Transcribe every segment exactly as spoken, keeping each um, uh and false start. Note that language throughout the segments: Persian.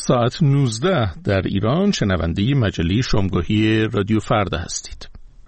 ساعت نوزده در ایران، شنونده مجله شامگاهی رادیو فردا هستید.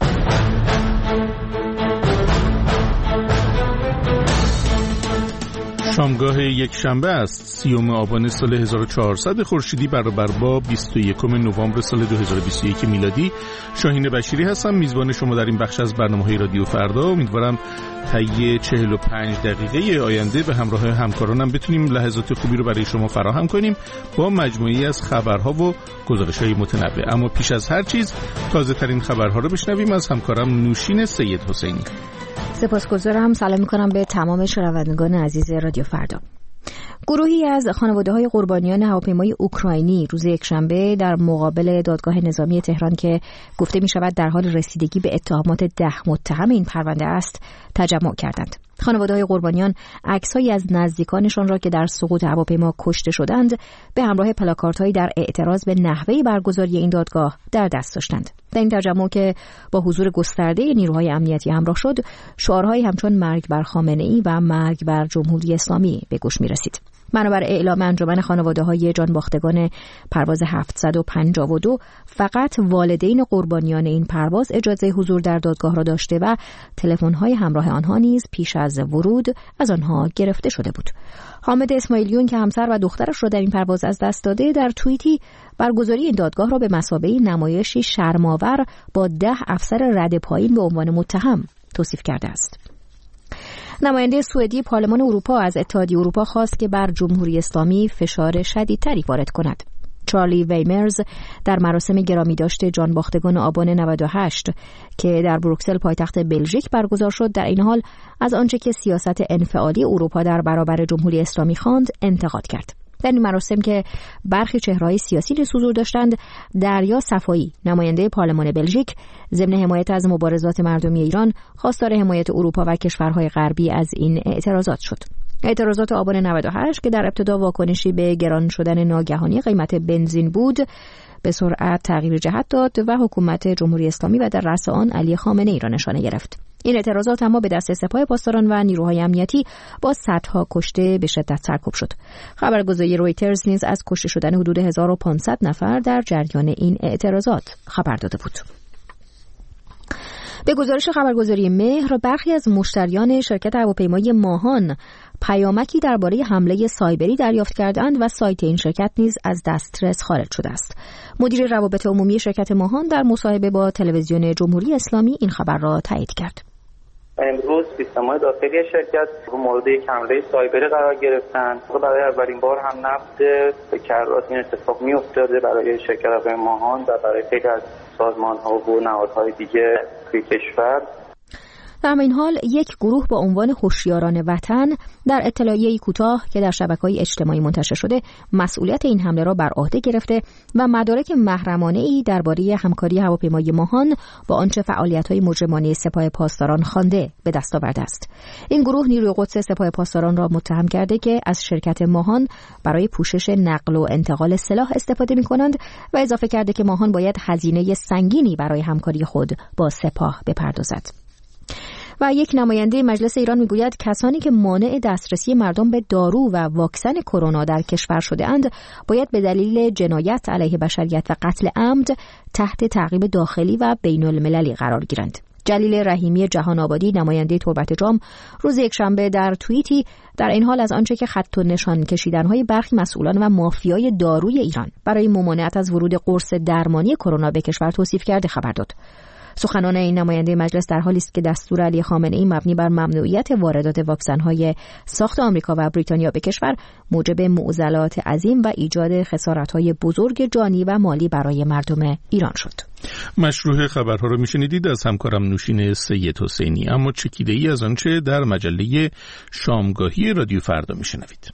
شامگاه یک شنبه است، سیوم آبان سال هزار و چهارصد خورشیدی برابر با بیست و یکم نوامبر سال دو هزار و بیست و یک میلادی. شاهین بشیری هستم، میزبان شما در این بخش از برنامه‌های رادیو فردا. امیدوارم طی چهل و پنج دقیقه آینده به همراه همکارانم بتونیم لحظات خوبی رو برای شما فراهم کنیم با مجموعه‌ای از خبرها و گزارش‌های متنوع. اما پیش از هر چیز تازه‌ترین خبرها رو بشنویم از همکارم نوشین سید حسینی. سپاسگزارم. سلام می‌کنم به تمام شنوندگان عزیز رادیو فردا. گروهی از خانواده‌های قربانیان هواپیمای اوکراینی روز یکشنبه در مقابل دادگاه نظامی تهران که گفته می‌شود در حال رسیدگی به اتهامات ده متهم این پرونده است، تجمع کردند. خانواده‌های قربانیان عکس‌هایی از نزدیکانشان را که در سقوط هواپیما کشته شدند به همراه پلاکاردهایی در اعتراض به نحوه برگزاری این دادگاه در دست داشتند. در این تجمع که با حضور گسترده نیروهای امنیتی همراه شد، شعارهایی همچون مرگ بر خامنه‌ای و مرگ بر جمهوری اسلامی به گوش می‌رسید. بنابر اعلام انجمن خانواده‌های جانباختگان پرواز هفتصد و پنجاه و دو، فقط والدین قربانیان این پرواز اجازه حضور در دادگاه را داشته و تلفن‌های همراه آنها نیز پیش از ورود از آنها گرفته شده بود. حامد اسماعیلیون که همسر و دخترش را در این پرواز از دست داده، در توییتی برگزاری این دادگاه را به مثابه نمایشی شرم‌آور با ده افسر رد پایین به عنوان متهم توصیف کرده است. نماینده سوئدی پارلمان اروپا از اتحادیه اروپا خواست که بر جمهوری اسلامی فشار شدیدتری وارد کند. چارلی ویمرز در مراسم گرامی داشته جانباختگان آبان نود و هشت که در بروکسل پایتخت بلژیک برگزار شد، در این حال از آنچه که سیاست انفعالی اروپا در برابر جمهوری اسلامی خواند انتقاد کرد. در این مراسم که برخی چهره‌های سیاسی نیز حضور داشتند، دریا صفایی نماینده پارلمان بلژیک ضمن حمایت از مبارزات مردمی ایران خواستار حمایت اروپا و کشورهای غربی از این اعتراضات شد. اعتراضات آبان نود و هشت که در ابتدا واکنشی به گران شدن ناگهانی قیمت بنزین بود، به سرعت تغییر جهت داد و حکومت جمهوری اسلامی و در رأس آن علی خامنه‌ای را نشانه گرفت. این اعتراضات اما به دست سپاه پاسداران و نیروهای امنیتی با صدها کشته به شدت سرکوب شد. خبرگزاری رویترز نیز از کشته شدن حدود هزار و پانصد نفر در جریان این اعتراضات خبر داده بود. به گزارش خبرگزاری مهر، برخی از مشتریان شرکت هواپیمای ماهان پیامکی درباره حمله سایبری دریافت کردند و سایت این شرکت نیز از دسترس خارج شده است. مدیر روابط عمومی شرکت ماهان در مصاحبه با تلویزیون جمهوری اسلامی این خبر را تایید کرد. امروز سیستم‌های داخلی شرکت مورد یک حمله سایبری قرار گرفتند. برای اولین بار هم نقد به کرات این اتفاق می‌افتاده برای شرکت ماهان و برای خیلی از سازمان‌ها و نهادهای دیگه توی کشور. در همین حال یک گروه با عنوان هوشیاران وطن در اطلاعیه‌ای کوتاه که در شبکه‌های اجتماعی منتشر شده مسئولیت این حمله را بر عهده گرفته و مدارک محرمانه‌ای درباره همکاری هواپیمای ماهان با آنچه فعالیت‌های مجرمانه سپاه پاسداران خوانده به دست آورده است. این گروه نیروی قدس سپاه پاسداران را متهم کرده که از شرکت ماهان برای پوشش نقل و انتقال سلاح استفاده می‌کنند و اضافه کرده که ماهان باید هزینه سنگینی برای همکاری خود با سپاه بپردازد. و یک نماینده مجلس ایران میگوید کسانی که مانع دسترسی مردم به دارو و واکسن کرونا در کشور شده اند باید به دلیل جنایت علیه بشریت و قتل عمد تحت تعقیب داخلی و بین المللی قرار گیرند. جلیل رحیمی جهان آبادی نماینده تربت جام روز یکشنبه در توییتی در این حال از آنچه که خط و نشان کشیدن‌های برخی مسئولان و مافیای داروی ایران برای ممانعت از ورود قرص درمانی کرونا به کشور توصیف کرده خبر داد. سخنان این نماینده مجلس در حالی است که دستور علی خامنه‌ای مبنی بر ممنوعیت واردات واکسن‌های ساخت آمریکا و بریتانیا به کشور موجب معضلات عظیم و ایجاد خسارت‌های بزرگ جانی و مالی برای مردم ایران شد. مشروع خبرها رو میشنیدید از همکارم نوشین سید حسینی. اما چکیده‌ای از آنچه در مجله شامگاهی رادیو فردا میشنوید.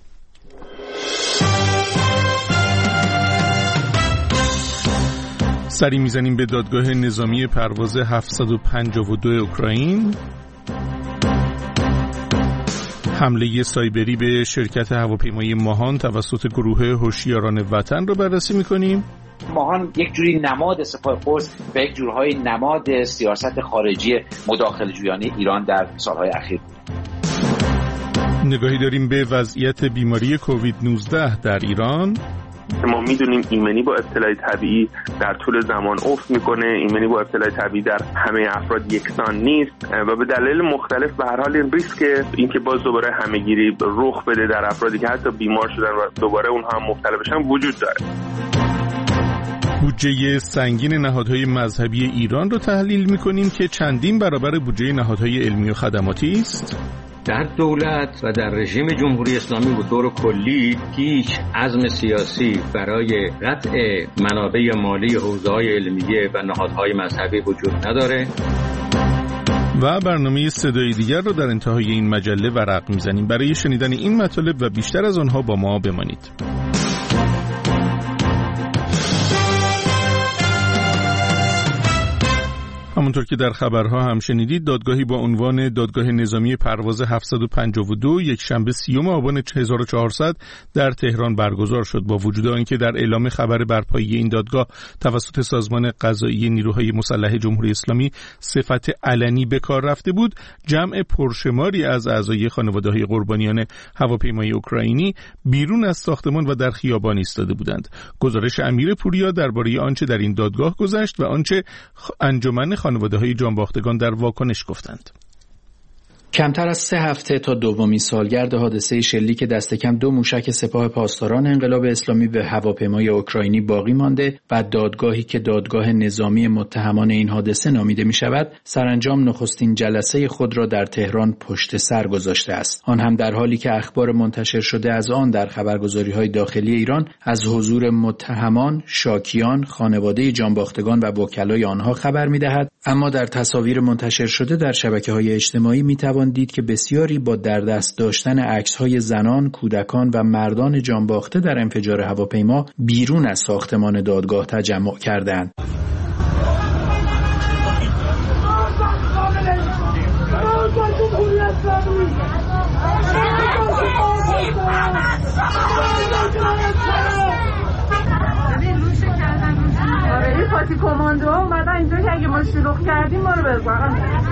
سری میزنیم به دادگاه نظامی پرواز هفتصد و پنجاه و دو اوکراین. حمله سایبری به شرکت هواپیمای ماهان توسط گروه هوشیاران وطن رو بررسی میکنیم. ماهان یک جوری نماد سپاه قدس و یک جورهای نماد سیاست خارجی مداخله جویانه ایران در سالهای اخیر بود. نگاهی داریم به وضعیت بیماری کووید نوزده در ایران. ما میدونیم ایمنی با ابتلای طبیعی در طول زمان افت میکنه، ایمنی با ابتلای طبیعی در همه افراد یکسان نیست و به دلایل مختلف به هر حال این ریسک اینکه باز دوباره همهگیری رخ بده در افرادی که حتی بیمار شدن و دوباره اونها هم مبتلا بشن وجود داره. بودجه سنگین نهادهای مذهبی ایران رو تحلیل می‌کنیم که چندین برابر بودجه نهادهای علمی و خدماتی است. در دولت و در رژیم جمهوری اسلامی به طور کلی هیچ عزم سیاسی برای قطع منابع مالی حوزه‌های علمیه و نهادهای مذهبی وجود نداره. و برنامه صدای دیگر رو در انتهای این مجله ورق میزنیم. برای شنیدن این مطالب و بیشتر از آنها با ما بمانید. همونطور که در خبرها هم شنیدید، دادگاهی با عنوان دادگاه نظامی پرواز هفتصد و پنجاه و دو یک شنبه سیوم آبان هزار و چهارصد در تهران برگزار شد. با وجود آنکه در اعلام خبر برپایی این دادگاه توسط سازمان قضایی نیروهای مسلح جمهوری اسلامی صفت علنی به کار رفته بود، جمع پرشماری از اعضای خانواده‌های قربانیان هواپیمای اوکراینی بیرون از ساختمان و در خیابان ایستاده بودند. گزارش امیر پوریا درباره آنچه در این دادگاه گذشت و آنچه انجمن خانواده‌های جانباختگان در واکنش گفتند. کمتر از سه هفته تا دومین سالگرد حادثه شلیک دست کم دو موشک سپاه پاسداران انقلاب اسلامی به هواپیمای اوکراینی باقی مانده و دادگاهی که دادگاه نظامی متهمان این حادثه نامیده می شود، سرانجام نخستین جلسه خود را در تهران پشت سر گذاشته است. آن هم در حالی که اخبار منتشر شده از آن در خبرگزاری‌های داخلی ایران از حضور متهمان، شاکیان، خانواده جانباختگان و وکلای آنها خبر می‌دهد، اما در تصاویر منتشر شده در شبکه‌های اجتماعی می‌توان دید که بسیاری با در دست داشتن عکس‌های زنان، کودکان و مردان جانباخته در انفجار هواپیما بیرون از ساختمان دادگاه تجمع کردند. آره پاتی کماندو اومدن اینجا که اگه ما شلوغ کردیم ما رو بزنن.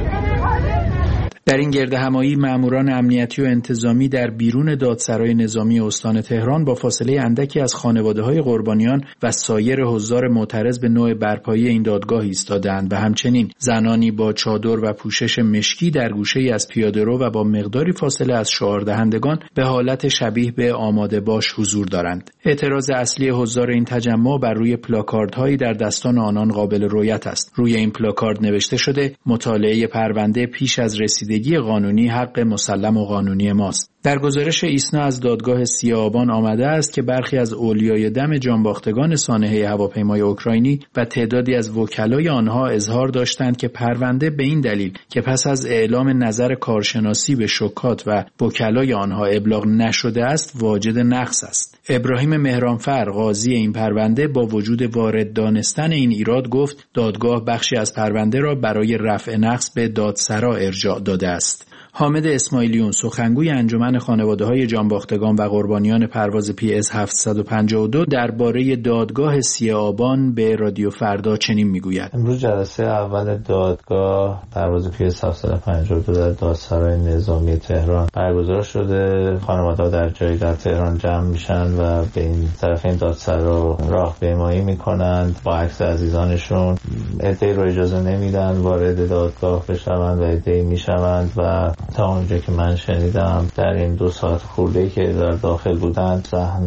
در این گردهمایی ماموران امنیتی و انتظامی در بیرون دادسرای نظامی استان تهران با فاصله اندکی از خانواده‌های قربانیان و سایر حضار معترض به نوع برپایی این دادگاه ایستادند و همچنین زنانی با چادر و پوشش مشکی در گوشه‌ای از پیاده‌رو و با مقداری فاصله از شعاردهندگان به حالت شبیه به آماده باش حضور دارند. اعتراض اصلی حضار این تجمع بر روی پلاکاردهایی در دستان آنان قابل رؤیت است. روی این پلاکارد نوشته شده مطالعه پرونده پیش از رسیدگی قانونی حق مسلم و قانونی ماست. در گزارش ایسنا از دادگاه سی آبان آمده است که برخی از اولیای دم جانباختگان سانحه هواپیمای اوکراینی و تعدادی از وکلای آنها اظهار داشتند که پرونده به این دلیل که پس از اعلام نظر کارشناسی به شکات و وکلای آنها ابلاغ نشده است واجد نقض است. ابراهیم مهرانفر قاضی این پرونده با وجود وارد دانستن این ایراد گفت دادگاه بخشی از پرونده را برای رفع نقض به دادسرا ارجاع داده است. حامد اسماعیلیون سخنگوی انجمن خانواده‌های جانباختگان و قربانیان پرواز پی اس هفتصد و پنجاه و دو درباره دادگاه سی آبان به رادیو فردا چنین میگوید: امروز جلسه اول دادگاه پرواز پی اس هفتصد و پنجاه و دو در دادسرای نظامی تهران برگزار شده. خانواده‌ها در جایی در تهران جمع میشن و به این طرف این دادسرا راهپیمایی میکنند با عکس عزیزانشون. عده‌ای رو اجازه نمیدن وارد دادگاه بشوند و عده‌ای میشوند و تا اونجا که من شنیدم در این دو ساعت خورده‌ای که در داخل بودند صحنه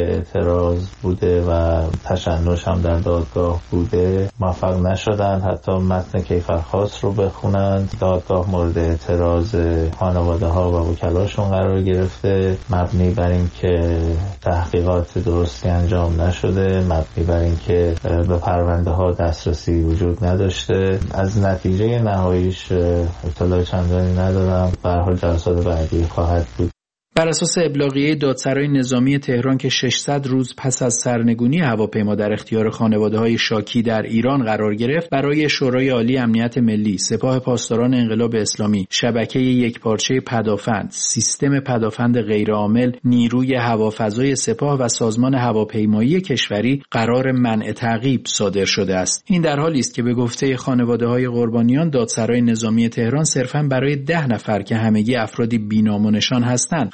اعتراض بوده و تشنج هم در دادگاه بوده. موفق نشدن حتی متن کیفرخواست رو بخونند. دادگاه مورد اعتراض خانواده ها و وکلاشون قرار گرفته، مبنی بر این که تحقیقات درستی انجام نشده، مبنی بر این که به پرونده ها دسترسی وجود نداشته. از نتیجه نهاییش اطلاع چندانی ندارم. به هر حال جلسات بعدی خواهد بود. بر اساس ابلاغیه دادسرای نظامی تهران که ششصد روز پس از سرنگونی هواپیما در اختیار خانواده‌های شاکی در ایران قرار گرفت، برای شورای عالی امنیت ملی، سپاه پاسداران انقلاب اسلامی، شبکه یکپارچه پدافند، سیستم پدافند غیرعامل، نیروی هوافضای سپاه و سازمان هواپیمایی کشوری قرار منع تعقیب صادر شده است. این در حالی است که به گفته خانواده‌های قربانیان دادسرای نظامی تهران صرفاً برای ده نفر که همگی افرادی بی‌نام و نشان هستند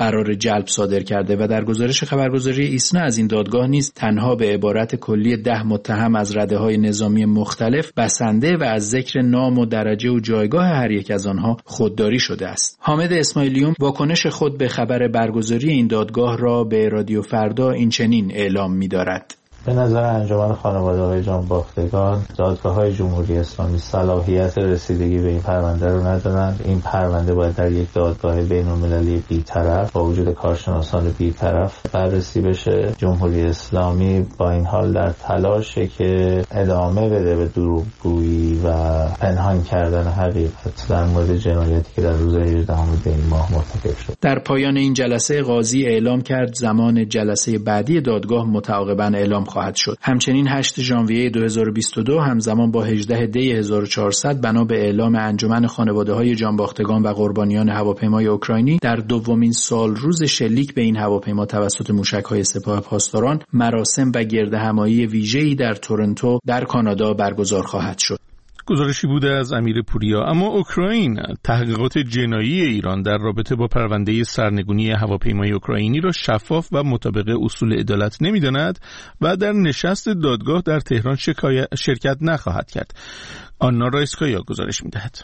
قرار جلب صادر کرده و در گزارش خبرگزاری ایسنا از این دادگاه نیز تنها به عبارت کلی ده متهم از رده‌های نظامی مختلف بسنده و از ذکر نام و درجه و جایگاه هر یک از آنها خودداری شده است. حامد اسماعیلیون واکنش خود به خبر برگزاری این دادگاه را به رادیو فردا این چنین اعلام می‌دارد: به نظر انجمن خانواده‌های جانباختگان، دادگاه‌های جمهوری اسلامی صلاحیت رسیدگی به این پرونده رو ندارند. این پرونده باید در یک دادگاه بین‌المللی بی‌طرف با وجود کارشناسان بی‌طرف بررسی بشه. جمهوری اسلامی با این حال در تلاشه که ادامه بده به دروغگویی و پنهان کردن حقیقت در مورد جنایتی که در روز هجدهم دی ماه مرتکب شد. در پایان این جلسه قاضی اعلام کرد زمان جلسه بعدی دادگاه متعاقباً اعلام خواهد شد. همچنین هشتم ژانویه دو هزار و بیست و دو همزمان با هجدهم دی هزار و چهارصد بنا به اعلام انجمن خانواده‌های جانباختگان و قربانیان هواپیمای اوکراینی در دومین سال روز شلیک به این هواپیما توسط موشک‌های سپاه پاسداران مراسم و گردهمایی ویژه‌ای در تورنتو در کانادا برگزار خواهد شد. گزارشی بوده از امیر پوریا. اما اوکراین تحقیقات جنایی ایران در رابطه با پرونده سرنگونی هواپیمای اوکراینی را شفاف و مطابق اصول عدالت نمی‌داند و در نشست دادگاه در تهران شرکت نخواهد کرد. آنا رایسکایا گزارش می‌دهد.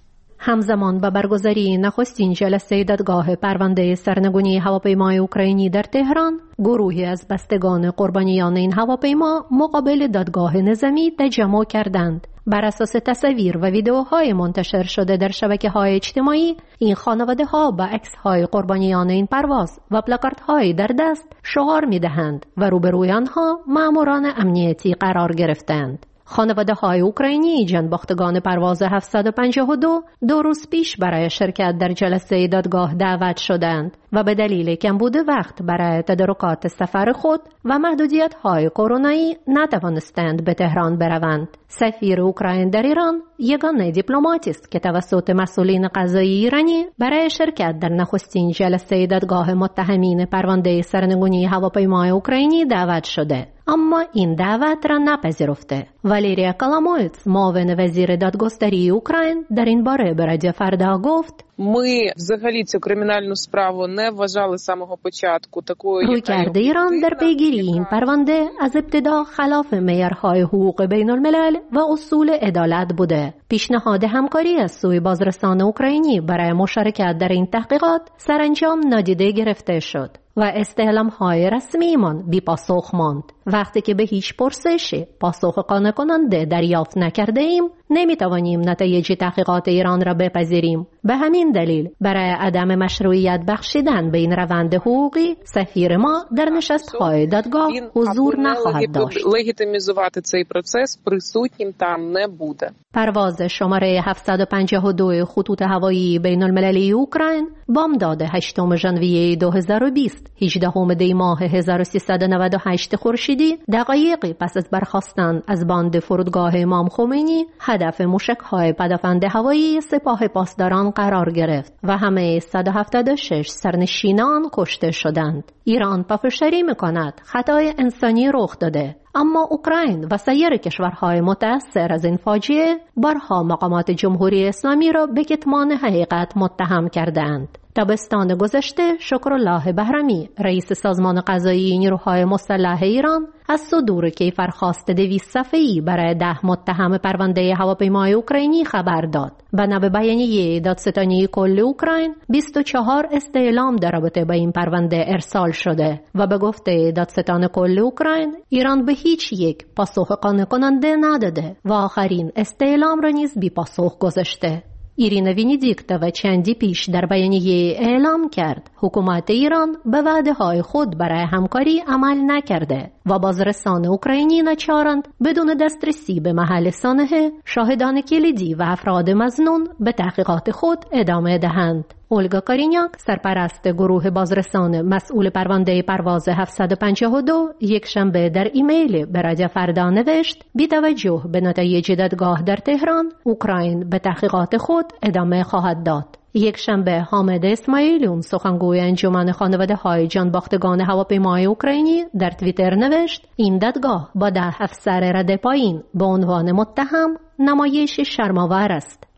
همزمان با برگزاری نخستین جلسه دادگاه پرونده سرنگونی هواپیمای اوکراینی در تهران، گروهی از بستگان قربانیان این هواپیما مقابل دادگاه نظامی تجمع کردند. بر اساس تصاویر و ویدیوهای منتشر شده در شبکه‌های اجتماعی، این خانواده‌ها با عکس‌های قربانیان این پرواز و پلاکاردهای در دست شعار می‌دهند و روبروی آنها ماموران امنیتی قرار گرفتند. خانواده‌های اوکراینی جانباختگان پرواز هفتصد و پنجاه و دو دو روز پیش برای شرکت در جلسه دادگاه دعوت شدند و به دلیل کمبود وقت برای تدارکات سفر خود و محدودیت‌های کرونایی نتوانستند به تهران بروند. سفیر اوکراین در ایران یگانه دیپلماتی است که توسط مسئولین قضایی ایرانی برای شرکت در نخستین جلسه دادگاه متهمین پرونده سرنگونی هواپیمای اوکراینی دعوت شده، اما این دعوت را نپذیرفته. والерія Коломойц، معاون وزیر دادگستری اوکراین، در این باره به رادیو فردا گفت: Ми взагалі цю кримінальну справу не вважали з самого початку такою. رویکرد ایران در پیگیری این پرونده از ابتدا خلاف معیارهای حقوق بین الملل و اصول عدالت بوده. پیشنهاد همکاری از سوی بازرسان اوکراینی برای مشارکت در این تحقیقات سرانجام نادیده گرفته شد و استعلام‌های رسمیمان بی پاسخ ماند. وقتی که به هیچ پرسشی پاسخ قانع کننده دریافت نکرده ایم، نمیتوانیم نتایج تحقیقات ایران را بپذیریم. به همین دلیل برای عدم مشروعیت بخشیدن به این روند حقوقی، سفیر ما در نشست‌های دادگاه حضور نخواهد داشت. لегітимізувати цей процес присутнім там не буде. پرواز شماره هفتصد و پنجاه و دو خطوط هوایی بین المللی اوکراین بامداد هشتم ژانویه دو هزار و بیست، هجدهم دی ماه هزار و سیصد و نود و هشت خورشیدی، دقایقی پس از برخاستن از باند فرودگاه امام خمینی، هدف موشک‌های پدافند هوایی سپاه پاسداران قرار گرفت و همه صد و هفتاد و شش سرنشینان کشته شدند. ایران پافشاری می‌کند خطای انسانی رخ داده، اما اوکراین و سایر کشورهای متأثر از این فاجعه بارها مقامات جمهوری اسلامی را به کتمان حقیقت متهم کردند. تابستان گذشته شکرالله بهرمی، رئیس سازمان قضایی نیروهای مسلح ایران، از صدور کیفرخواست دویست صفحه‌ای برای ده متهم پرونده هواپیمای اوکراینی خبر داد. بنا به بیانیه دادستانی کل اوکراین، بیست و چهار استعلام در رابطه با این پرونده ارسال شده و به گفته دادستان کل اوکراین، ایران به هیچ یک پاسخ قانع کننده نداده و آخرین استعلام را نیز بی پاسخ گذاشته. ایرینا وینیدیکتووا چندی پیش در بیانیه اعلام کرد حکومت ایران به وعده‌های خود برای همکاری عمل نکرده و بازرسان اوکراینی ناچارند بدون دسترسی به محل سانحه، شاهدان کلیدی و افراد مظنون به تحقیقات خود ادامه دهند. اولگا کارینیاک، سرپرست گروه بازرسان مسئول پرونده پرواز هفتصد و پنجاه و دو، یک شنبه در ایمیل به رادیو فردا نوشت: بی توجه به نتایج دادگاه در تهران، اوکراین به تحقیقات خود ادامه خواهد داد. یک شنبه حامد اسماعیلیون، سخنگوی انجمن خانواده‌های جانباختگان هواپیمای اوکراینی، در توییتر نوشت: این دادگاه با ده افسر رده پایین به عنوان متهم نمایش شرم‌آور است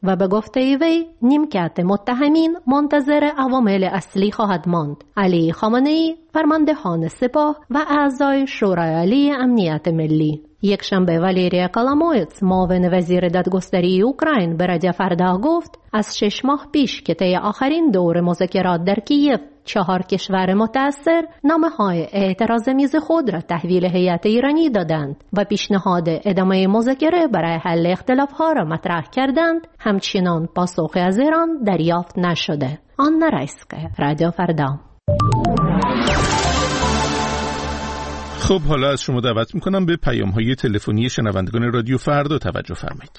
و به گفته وی نیمکت متهمین منتظر عوامل اصلی خواهد ماند. علی خامنه‌ای، فرماندهان سپاه و اعضای شورای عالی امنیت ملی. یکشنبه والریا کالامویتس، معاون وزیر دادگستری اوکراین، به رادیو فردا گفت از شش ماه پیش که طی آخرین دور مذاکرات در کیف چهار کشور متأثر نامه‌های اعتراض میز خود را تحویل هیئت ایرانی دادند و پیشنهاد ادامه مذاکره برای حل اختلاف‌ها را مطرح کردند، همچنان پاسخی از ایران دریافت نشده. آنا رایسکا، رادیو فردا. خب حالا از شما دعوت میکنم به پیام‌های تلفنی شنوندگان رادیو فردا توجه فرمایید.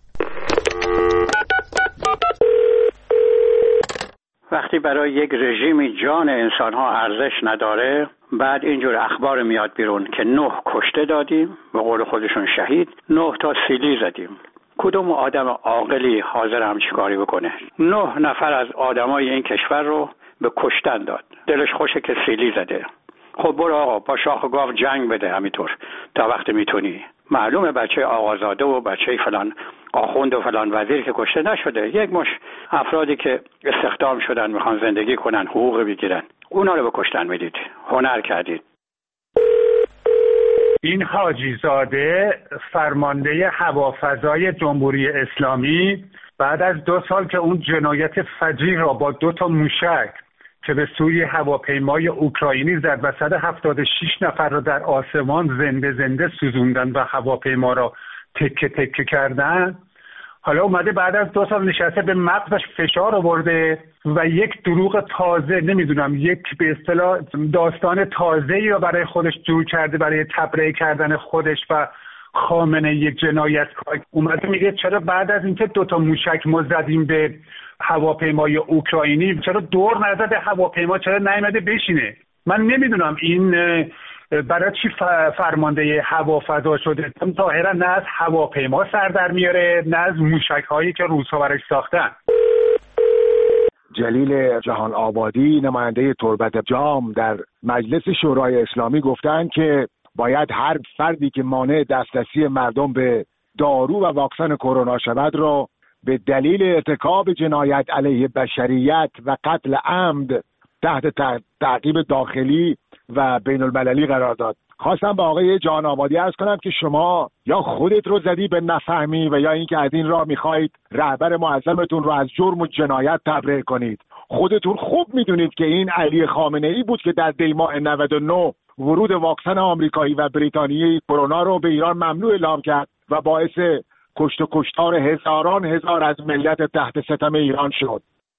وقتی برای یک رژیمی جان انسان‌ها ارزش نداره، بعد اینجور اخبار میاد بیرون که نه کشته دادیم، به قول خودشون شهید، نه تا سیلی زدیم. کدوم آدم عاقلی حاضر همچین کاری بکنه؟ نه نفر از آدمای این کشور رو به کشتن داد. دلش خوشه که سیلی زده. خب برو آقا با شاخ و گاو جنگ بده همینطور تا وقت میتونی. معلومه بچه آقازاده و بچه فلان آخوند و فلان وزیر که کشته نشده، یک مش افرادی که استخدام شدن میخوان زندگی کنن، حقوق بگیرن، اونا رو به کشتن میدید. هنر کردید. این حاجی زاده، فرمانده هوافضای جمهوری اسلامی، بعد از دو سال که اون جنایت فجیع را با دو تا موشک که به سوی هواپیمای اوکراینی زد و صد و هفتاد و شش نفر را در آسمان زنده زنده سوزوندن و هواپیما را تکه تکه کردن، حالا اومده بعد از دو سال نشسته به مغزش فشار آورده و یک دروغ تازه، نمیدونم یک به اصطلاح داستان تازه‌ای را برای خودش جور کرده برای تبرئه کردن خودش و خامنه یک جنایتکار. اومده میگه چرا بعد از اینکه دو تا موشک ما زدیم به هواپیمای اوکراینی، چرا دور نزده هواپیما، چرا نیامده بشینه؟ من نمیدونم این برای چی فرمانده هوافضا شده. ظاهرا نه از هواپیما سر در میاره، نه از موشک هایی که روس‌ها براش ساختن. جلیل جهان آبادی، نماینده تربت جام، در مجلس شورای اسلامی گفتند که باید هر فردی که مانع دسترسی مردم به دارو و واکسن کرونا شود را به دلیل ارتکاب جنایت علیه بشریت و قتل عمد تحت تعقیب داخلی و بین المللی قرار داد. خواستم با آقای جهان آبادی عرض کنم که شما یا خودت رو زدی به نفهمی و یا اینکه از این راه میخواهید رهبر معظمتون رو از جرم و جنایت تبرئه کنید. خودتون خوب میدونید که این علی خامنه ای بود که در دی ماه نود و نه ورود واکسن آمریکایی و بریتانیایی کرونا رو به ایران ممنوع اعلام کرد و باعث کشت و کشتار هزاران هزار از ملت تحت ستم ایران شد.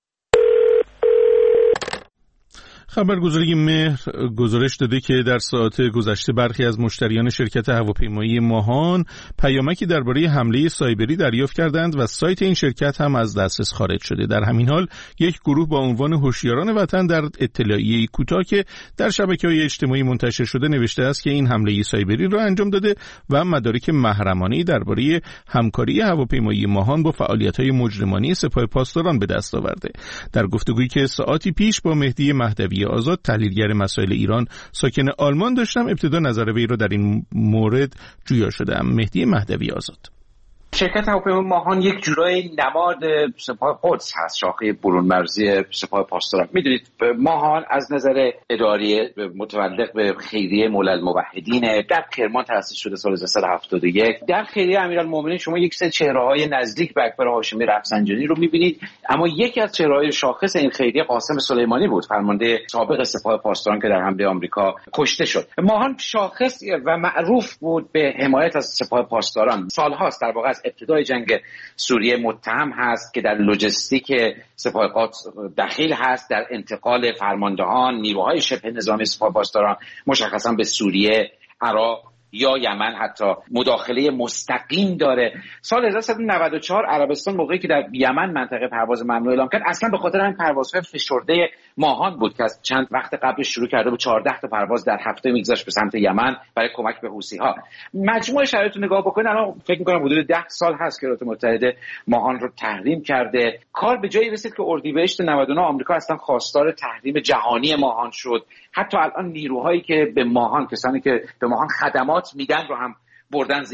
خبرگزاری مهر گزارش داده که در ساعات گذشته برخی از مشتریان شرکت هواپیمایی ماهان پیامکی درباره حمله سایبری دریافت کردند و سایت این شرکت هم از دسترس خارج شده. در همین حال یک گروه با عنوان هوشیاران وطن در اطلاعیه کوتاه که در شبکه‌های اجتماعی منتشر شده نوشته است که این حمله سایبری را انجام داده و مدارک محرمانه‌ای درباره همکاری هواپیمایی ماهان با فعالیت‌های مجرمانه سپاه پاسداران به دست آورده. در گفتگویی که ساعتی پیش با مهدی مهدوی آزاد، تحلیلگر مسائل ایران ساکن آلمان داشتم، ابتدا نظر وی را در این مورد جویا شدم. مهدی مهدوی آزاد: شرکت هواپیمای ماهان یک جورای نماد سپاه قدس هست، شاخه برون مرزی سپاه پاسداران. میدونید ماهان از نظر اداری متعلق به خیریه مولا الموحدین در کرمان تأسیس شده سال هزار و سیصد و هفتاد و یک. در خیریه امیرالمومنین شما یک سری چهره‌های نزدیک به اکبر هاشمی رفسنجانی رو میبینید، اما یکی از چهره‌های شاخص این خیریه قاسم سلیمانی بود، فرمانده سابق سپاه پاسداران که در حمله آمریکا کشته شد. ماهان شاخص و معروف بود به حمایت از سپاه پاسداران. سال‌هاست در واقع ابتدای جنگ سوریه متهم هست که در لوجستیک سپاه قدس دخیل هست، در انتقال فرماندهان نیروهای شبه نظامی سپاه پاسداران مشخصا به سوریه، عراق یا یمن حتی مداخله مستقیم داره. سال هزار و سیصد و نود و چهار عربستان موقعی که در یمن منطقه پرواز ممنوع اعلام کرد، اصلا به خاطر این پروازهای فشرده ماهان بود که از چند وقت قبلش شروع کرده بود چهارده تا پرواز در هفته میگذاشت به سمت یمن برای کمک به حوثی‌ها. مجموع شرایط رو نگاه بکنید الان فکر می‌کنم حدود ده سال هست که ایالات متحده ماهان رو تحریم کرده. کار به جایی رسید که اردیبهشت نود و نه آمریکا اصلا خواستار تحریم جهانی ماهان شد. حتی الان نیروهایی که به ماهان، کسانی که به ماهان خدمات میدن رو هم بردن زیر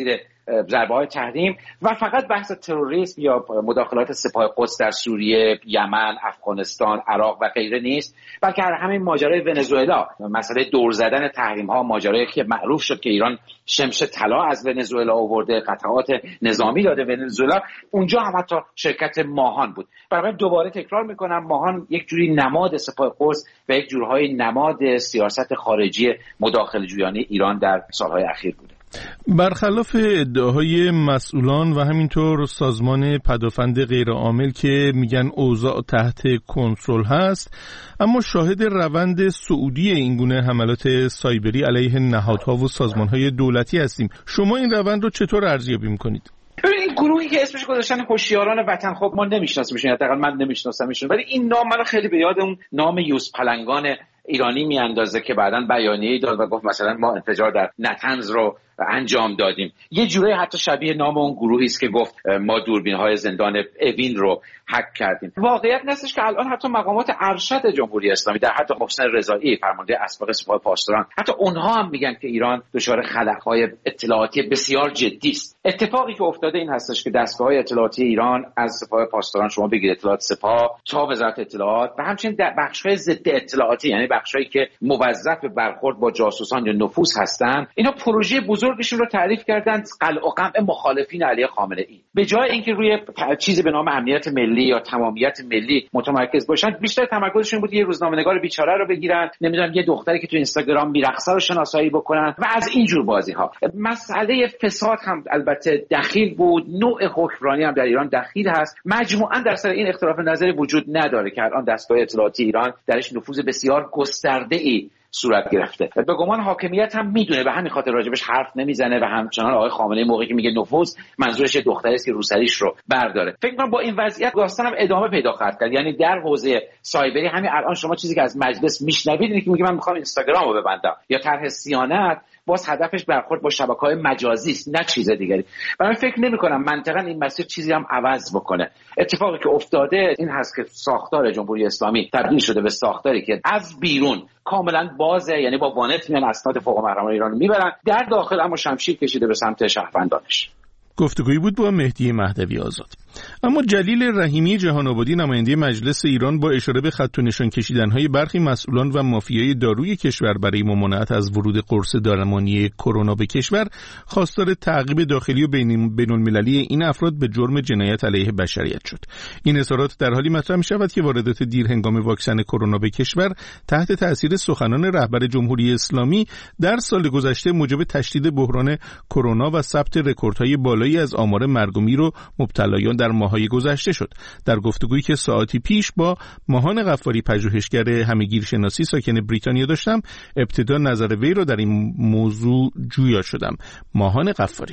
ضربه‌های تحریم و فقط بحث تروریسم یا مداخلات سپاه قدس در سوریه، یمن، افغانستان، عراق و غیره نیست، بلکه همین ماجرای ونزوئلا، مسئله دور زدن تحریم‌ها، ماجرایی که معروف شد که ایران شمش طلا از ونزوئلا آورده، قطعات نظامی داده ونزوئلا، اونجا هم حتی شرکت ماهان بود. برای دوباره تکرار میکنم، ماهان یک جوری نماد سپاه قدس و یک جورهای نماد سیاست خارجی مداخله جویانه ایران در سالهای اخیر بوده. برخلاف ادعاهای مسئولان و همینطور سازمان پدافند غیرعامل که میگن اوضاع تحت کنترل هست، اما شاهد روند صعودی این گونه حملات سایبری علیه نهادها و سازمانهای دولتی هستیم. شما این روند رو چطور ارزیابی میکنید؟ این گروهی که اسمش گذاشتن هوشیاران وطن، خب ما نمیشناسیمشون، حداقل من نمیشناسمشون، ولی این نام منو خیلی به یاد اون نام یوز پلنگان ایرانی میاندازه که بعداً بیانیه‌ای داد و گفت مثلا ما انفجار در نتنز رو انجام دادیم. یه جوری حتی شبیه نام اون گروهی است که گفت ما دوربین‌های زندان اوین رو هک کردیم. واقعیت نستش که الان حتی مقامات ارشد جمهوری اسلامی، در حتی محسن رضایی فرمانده اسبق سپاه پاسداران، حتی اونها هم میگن که ایران دچار خلأهای اطلاعاتی بسیار جدی است. اتفاقی که افتاده این هستش که دستگاه‌های اطلاعاتی ایران از سپاه پاسداران، شما بگید اطلاعات سپاه تا وزارت اطلاعات و همچنین در بخش‌های ضد اطلاعاتی، یعنی بخشایی که موظف به برخورد با جاسوسان یا نفوذ هستند، اینا پروژه بزرگشون رو تعریف کردن قلع و قمع مخالفین علی خامنه ای. به جای اینکه روی چیزی به نام امنیت ملی یا تمامیت ملی متمرکز باشن، بیشتر تمرکزشون بود یه روزنامه‌نگار بیچاره رو بگیرن، نمیدونم یه دختری که تو اینستاگرام میرقصه رو شناسایی بکنن و از این جور بازی‌ها. مسئله فساد هم البته دخیل بود، نوع حکمرانی هم در ایران دخیل هست. مجموعاً در سر این اختلاف نظری وجود نداره که الان دستگاه اطلاعاتی ایران درش نفوذ بسیار گسترده‌ای صورت گرفته. به گمان حاکمیت هم میدونه، به همین خاطر راجبش حرف نمیزنه و همچنان آقای خامنه‌ای موقعی که میگه نفوذ، منظورش دختری است که روسریش رو برداره. فکر کنم با این وضعیت داستان هم ادامه پیدا خواهد کرد. یعنی در حوزه سایبری همین الان شما چیزی که از مجلس میشنوید اینه که میگه من میخوام اینستاگرام رو ببندم، یا طرح صیانت، باز هدفش برخورد با شبکه‌های مجازی است، نه چیز دیگری. من فکر نمی‌کنم منطقاً این مسیر چیزی هم عوض بکنه. اتفاقی که افتاده این هست که ساختار جمهوری اسلامی تبدیل شده به ساختاری که از بیرون کاملا بازه، یعنی با وانت میان اسناد فوق محرمان ایران میبرن، در داخل اما شمشیر کشیده به سمت شهروندانش. گفتگویی بود با مهدی مهدوی آزاد. اما جلیل رحیمی جهان‌آبادی نماینده مجلس ایران با اشاره به خط و نشان کشیدن‌های برخی مسئولان و مافیای داروی کشور برای ممانعت از ورود قرص درمانی کرونا به کشور، خواستار تعقیب داخلی و بین‌المللی این افراد به جرم جنایت علیه بشریت شد. این اظهارات در حالی مطرح می‌شود که واردات دیر هنگام واکسن کرونا به کشور تحت تأثیر سخنان رهبر جمهوری اسلامی در سال گذشته موجب تشدید بحران کرونا و ثبت رکوردهای بالایی از آمار مرگ و میر و مبتلایان در ماه‌های گذشته شد. در گفتگویی که ساعتی پیش با ماهان غفاری پژوهشگر همه‌گیرشناسی ساکن بریتانیا داشتم، ابتدا نظر وی را در این موضوع جویا شدم. ماهان غفاری: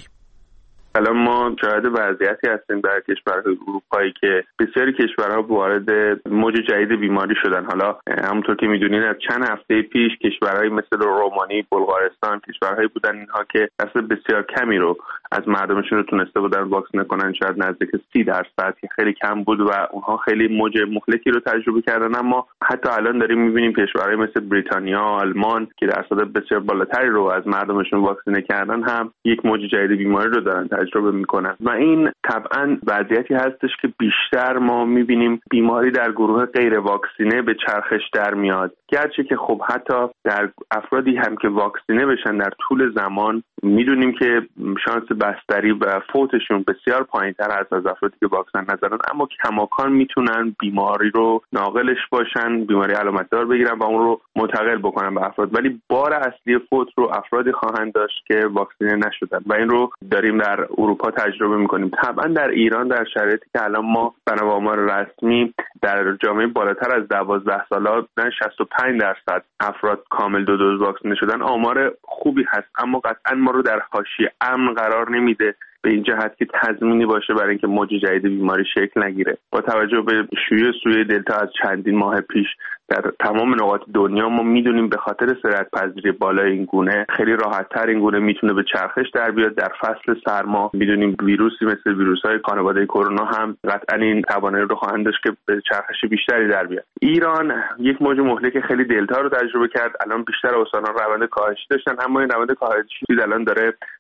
الان ما شاهد وضعیتی هستیم در کشورهای اروپایی که بسیاری کشورها وارد موج جدید بیماری شدن. حالا همونطور که میدونین از چند هفته پیش کشورهای مثل رومانی، بلغارستان کشورهایی بودن اینها که اصلا بسیار کمی رو از مردمشون رو تونسته بودن واکسینه کنن، شاید نزدیک سی درصد، که خیلی کم بود و اونها خیلی موج مهلکی رو تجربه کردن. اما حتی الان داریم میبینیم کشورهای مثل بریتانیا، آلمان که درصد بسیار بالاتری رو از مردمشون واکسینه کردن هم یک موج جدید بیماری رو دارن تجربه میکنن و این طبعا وضعیتی هستش که بیشتر ما میبینیم بیماری در گروه غیر واکسینه به چرخش در میاد، گرچه که خب حتی در افرادی هم که واکسینه بشن در طول زمان میدونیم که شانس بستری و فوتشون بسیار پایین‌تر است از افرادی که واکسن نزدن، اما کماکان میتونن بیماری رو ناقلش باشن، بیماری علامتدار بگیرن و اون رو منتقل بکنن به افراد، ولی بار اصلی فوت رو افرادی خواهند داشت که واکسینه نشدن و این رو داریم در اروپا تجربه میکنیم. طبعا در ایران در شرایطی که الان ما بنا به آمار رسمی در جامعه بالاتر از دوازده ساله شصت و پنج درصد افراد کامل دو دوز واکسینه شدن، آمار خوبی هست، اما قطعا ما رو در حاشیه امن قرار نمیده به این جهت که تضمینی باشه برای اینکه موج جدید بیماری شکل نگیره. با توجه به شیوع سوی دلتا از چندین ماه پیش در تمام نقاط دنیا ما میدونیم به خاطر سرعت پذیری بالای این گونه خیلی راحت‌تر این گونه میتونه به چرخش در بیاد. در فصل سرما میدونیم ویروسی مثل ویروس‌های خانواده کرونا هم قطعا این توانایی رو خواهند داشت که به چرخش بیشتری در بیاد. ایران یک موج مهلک خیلی دلتا رو تجربه کرد، الان بیشتر استان‌ها روند کاهشی داشتن، اما این روند کاهشی الان داره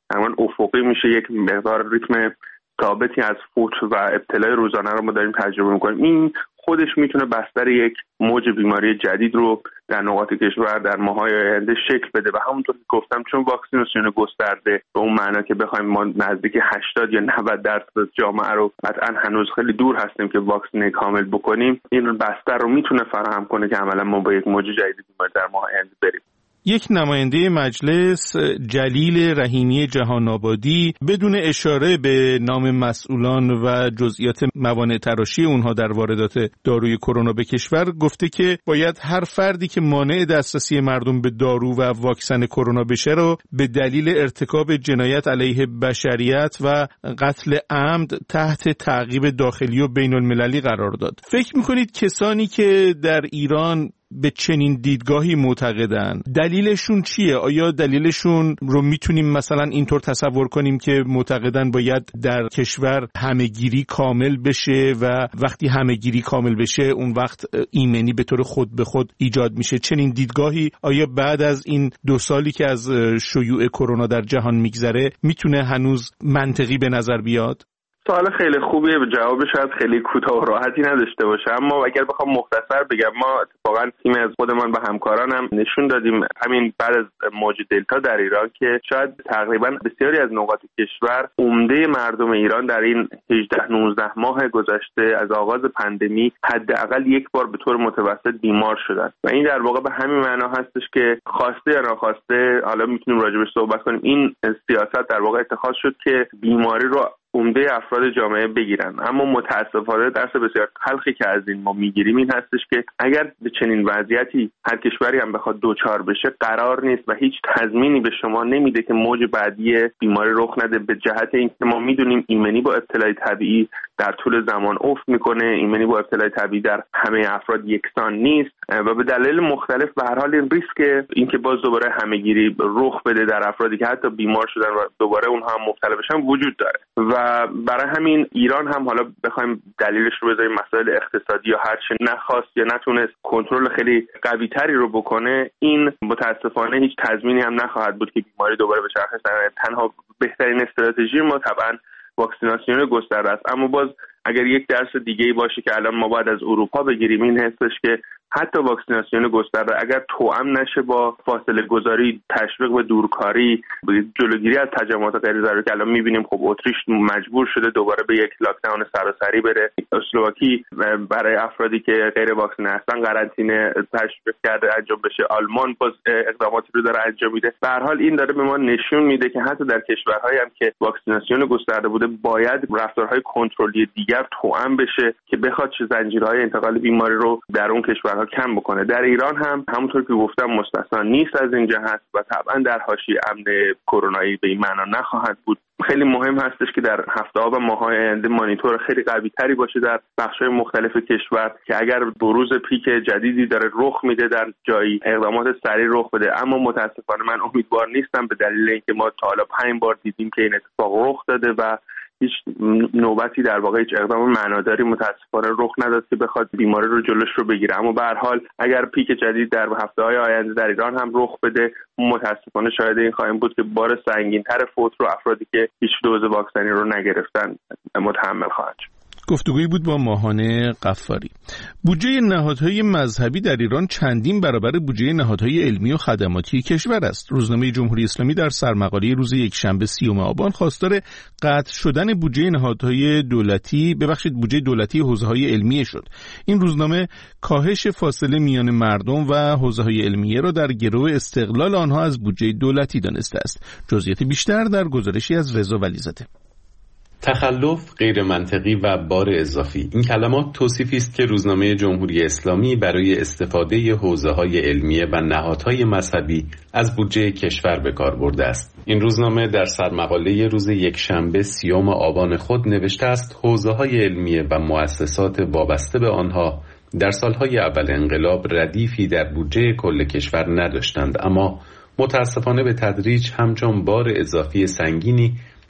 تقریبا افقی میشه، یک مقدار ریتم ثابتی از فوت و ابتلای روزانه رو ما داریم تجربه میکنیم. این خودش میتونه بستر یک موج بیماری جدید رو در نقاط کشور در ماه‌های آینده شکل بده و همونطور که گفتم چون واکسیناسیون گسترده به اون معنا که بخوایم ما نزدیک هشتاد یا نود درصد جامعه رو قطعا هنوز خیلی دور هستیم که واکسینه کامل بکنیم، این بستر رو میتونه فراهم کنه که عملا ما با یک موج جدید بیماری در ماه آینده بریم. یک نماینده مجلس جلیل رحیمی جهان آبادی بدون اشاره به نام مسئولان و جزئیات موانع تراشی اونها در واردات داروی کرونا به کشور گفته که باید هر فردی که مانع دسترسی مردم به دارو و واکسن کرونا بشه رو به دلیل ارتکاب جنایت علیه بشریت و قتل عمد تحت تعقیب داخلی و بین المللی قرار داد. فکر میکنید کسانی که در ایران به چنین دیدگاهی معتقدن دلیلشون چیه؟ آیا دلیلشون رو میتونیم مثلا اینطور تصور کنیم که معتقدن باید در کشور همه‌گیری کامل بشه و وقتی همه‌گیری کامل بشه اون وقت ایمنی به طور خود به خود ایجاد میشه؟ چنین دیدگاهی آیا بعد از این دو سالی که از شیوع کرونا در جهان میگذره میتونه هنوز منطقی به نظر بیاد؟ سوال خیلی خوبیه، به جوابش شاید خیلی کوتاه و راحتی نداشته باشه، اما اگر بخوام مختصر بگم ما اتفاقا تیم از خودمان و همکارانم نشون دادیم همین بعد از موج دلتا در ایران که شاید تقریبا بسیاری از نقاط کشور عمده مردم ایران در این هجده نوزده ماه گذشته از آغاز پاندمی حداقل یک بار به طور متوسط بیمار شدن و این در واقع به همین معنا هستش که خواسته یا ناخواسته، حالا میتونیم راجعش صحبت کنیم، این سیاست در واقع اتخاذ شد که بیماری رو عمده افراد جامعه بگیرن. اما متاسفانه درس بسیار تلخی که از این ما میگیریم این هستش که اگر به چنین وضعیتی هر کشوری هم بخواد دوچار بشه قرار نیست و هیچ تضمینی به شما نمیده که موج بعدی بیماری رخ نده، به جهت اینکه ما میدونیم ایمنی با ابتلای طبیعی در طول زمان افت میکنه، ایمنی با ابتلای طبیعی در همه افراد یکسان نیست و به دلایل مختلف به هر حال این ریسک اینکه باز دوباره همه‌گیری رخ بده در افرادی که حتی بیمار شدن و دوباره اونها هم مبتلا بشن وجود داره و برای همین ایران هم حالا بخوایم دلیلش رو بذاریم مسائل اقتصادی یا هر چه نخواست یا نتونست کنترل خیلی قوی تری رو بکنه، این متاسفانه هیچ تضمینی هم نخواهد بود که بیماری دوباره به چرخه سر. تنها بهترین استراتژی ما طبعا واکسیناسیون گسترده است، اما باز اگر یک درس دیگه‌ای باشه که الان ما باید از اروپا بگیریم این هستش که حتی واکسیناسیون گسترده اگر توأم نشه با فاصله گذاری، تشویق به دورکاری، جلوگیری از تجمعات غیر ضروری که الان می‌بینیم خب اتریش مجبور شده دوباره به یک لاکداون سراسری بره، اسلواکی برای افرادی که غیر واکسینه هستن قرنطینه تشویق کرده انجام بشه، آلمان باز اقداماتی رو داره انجام میده. به هر حال این داره به ما نشون میده که حتی در کشورهایی هم که واکسیناسیون گسترده بوده باید رفتارهای کنترلی دیگر توأم بشه که بخواد چه زنجیرهای انتقال بیماری رو در اون کشورها کم بکنه. در ایران هم همونطور که گفتم مستثنا نیست از این جهت و طبعا در حاشیه امن کرونایی به این معنا نخواهد بود. خیلی مهم هستش که در هفته‌ها و ماه‌های آینده مانیتور خیلی قوی تری باشه در بخش‌های مختلف کشور که اگر بروز پیک جدیدی داره رخ میده در جایی اقدامات سریع رخ بده، اما متاسفانه من امیدوار نیستم به دلیل اینکه ما تا حالا پنج بار دیدیم که این اتفاق رخ داده و هیچ نوبتی در واقع هیچ اقدام معناداری متاسفانه رخ نداد که بخواد بیماری رو جلوش رو بگیره. اما به هر حال اگر پیک جدید در هفته‌های آینده در ایران هم رخ بده متاسفانه شاید این خواهیم بود که بار سنگین‌تر فوت رو افرادی که هیچ دوز واکسنی رو نگرفتن متحمل خواهند شد. گفتگویی بود با ماهانه غفاری. بودجه نهادهای مذهبی در ایران چندین برابر بودجه نهادهای علمی و خدماتی کشور است. روزنامه جمهوری اسلامی در سرمقاله روز یکشنبه سیوم آبان خواستار قطع شدن بودجه نهادهای دولتی ببخشید بودجه دولتی حوزه‌های علمیه شد. این روزنامه کاهش فاصله میان مردم و حوزه‌های علمیه را در گرو استقلال آنها از بودجه دولتی دانسته است. جزئیات بیشتر در گزارشی از رضا ولیزاده. تخلف، غیر منطقی و بار اضافی، این کلمات توصیفی است که روزنامه جمهوری اسلامی برای استفاده حوزه‌های علمیه و نهادهای مذهبی از بودجه کشور به کار برده است. این روزنامه در سرمقاله روز یکشنبه سیوم آبان خود نوشته است حوزه‌های علمیه و مؤسسات وابسته به آنها در سالهای اول انقلاب ردیفی در بودجه کل کشور نداشتند، اما متاسفانه به تدریج همچون بار اضافی سنگینی